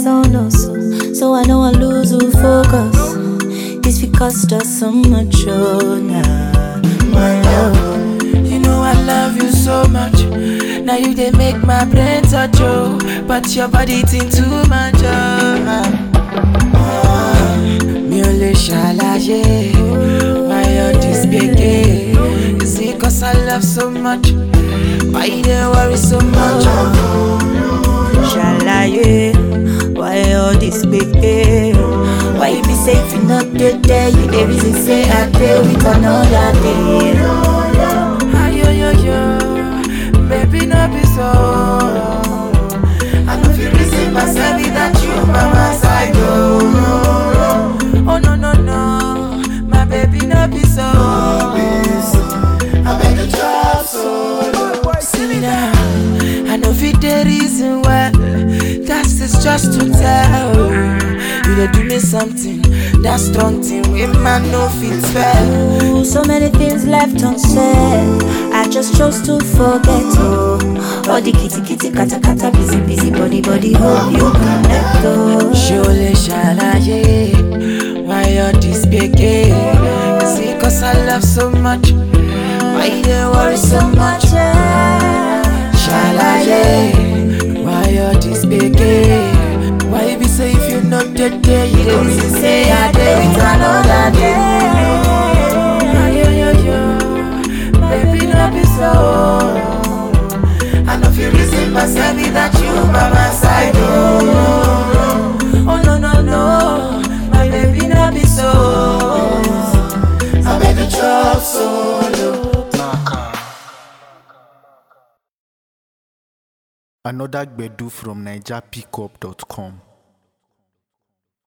on us. So I know I lose who focus. It's because there's so much, oh nah, my love. You know I love you so much. Now you they make my brain touch, oh. But your body think too much, mi ò lè ṣàlàyé why all this gbege. Is it cause I love so much? Why you dey worry so much? Ṣàlàyé why all this gbege? Why you be say if you not there, you dey reason say I dey with another day. Ayoyoyo, baby no be so. I know if you reason myself that you by my side, oh no no no, my baby no be so. I beg you drop solo. See me now, I know if it the reason why. That's just to tell you dey do me something. That strong thing with man no fit spell. Ooh, so many things left unsaid. I just chose to forget, oh. All the kitty kitty kata kata busy busy body body. Hope you connect, oh. Surely ṣàlàyé why all this gbege? Is it cause I love so much? Why you dey worry so much? Ṣàlàyé why all this gbege? Why you be say if you not dead there, you dey reason say I dey with another day? Ayoyoyo, baby no be so. I know if you reason myself that you by my side, oh no no no, my baby no be so. I beg you drop solo. Another Gbedu from NigerPickup.com.